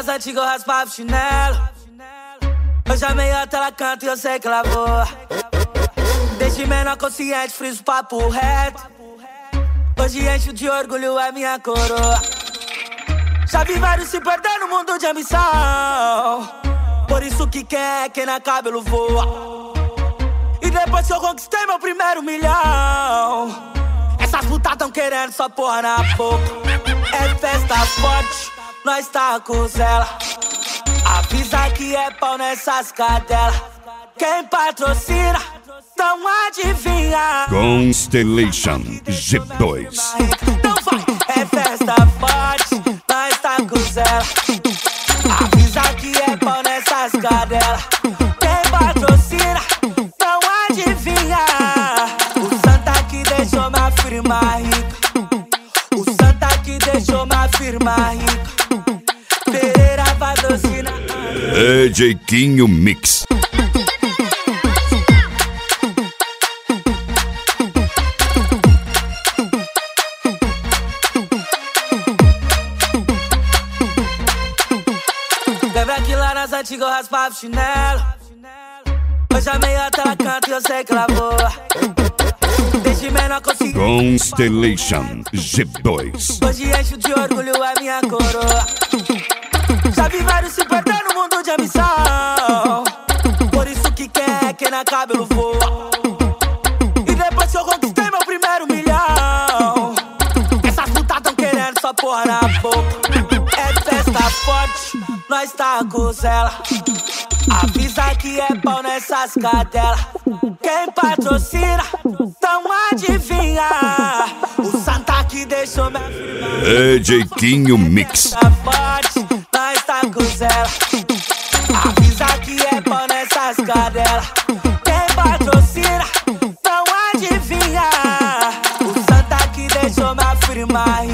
nas antigas eu raspava o chinelo. Hoje a meia ela canta e eu sei que ela voa. Desde menor consciente, friso papo reto. Hoje encho de orgulho a minha coroa. Já vi vários se perder no mundo de ambição. Por isso que quem na cabelo voa. E depois que eu conquistei meu primeiro milhão, essas putas tão querendo só porra na boca. É festa forte, nós tá com ela. Avisa que é pau nessas cadelas. Quem patrocina, não adivinha. Constellation G2. Então vai, é festa forte, nós tá com ela. Avisa que é pau nessas cadelas. Quem patrocina, não adivinha. O Santa que deixou minha firma rica. O Santa que deixou minha firma rica. Pereira patrocina. DJ Quinho Mix. Lembra que lá nas antigas eu raspava o chinelo. Hoje a meia ela canta e eu sei que ela voa. Desde menor consegui. Constellation G2. Hoje encho de orgulho a minha coroa. Já vi vários se perder no mundo de ambição. Por isso que quem na cabelo voa. E depois que eu conquistei meu primeiro milhão, essas putas tão querendo só porra na boca. É festa forte, nós tá com ela. Avisa que é pau nessas cadelas. Quem patrocina, não adivinha. O Santa que deixou minha firma. DJ Quinho Mix. Festa forte, nós tá com ela. Avisa que é pau nessas cadelas. Quem patrocina, não adivinha. O Santa que deixou minha firma.